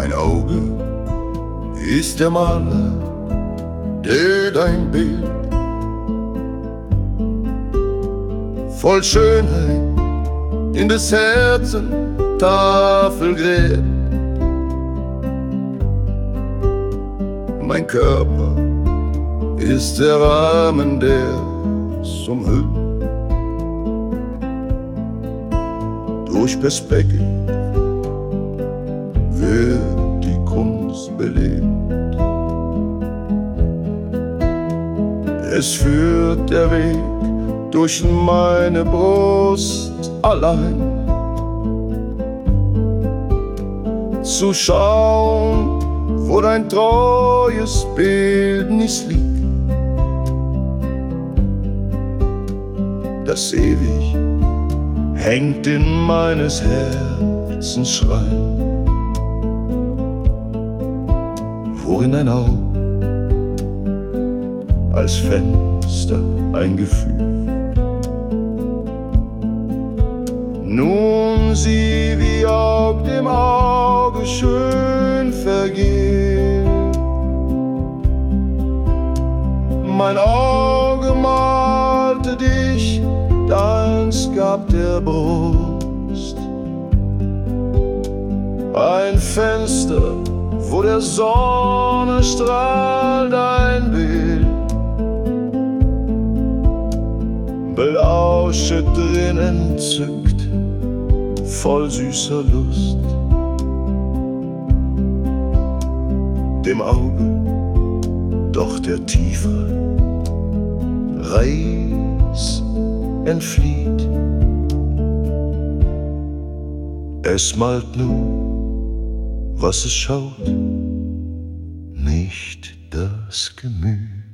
Mein Auge ist der Maler, der dein Bild voll Schönheit in des Herzen Tafel gräbt. Mein Körper ist der Rahmen, der's umhüllt. Durch Perspektiv wird die Kunst belebt. Es führt der Weg durch meine Brust allein, zu schauen, wo dein treues Bildnis liegt, das ewig hängt in meines Herzens Schrein, worin ein Auge als Fenster ein Gefühl. Nun sieh, wie auf dem Auge schön vergeht. Mein Auge malte dich, deins gab der Brust ein Fenster, wo der Sonnenstrahl dein Bild belauschet drin entzückt, voll süßer Lust. Dem Auge doch der tiefe Reiz entflieht. Es malt nur, was es schaut, nicht das Gemüt.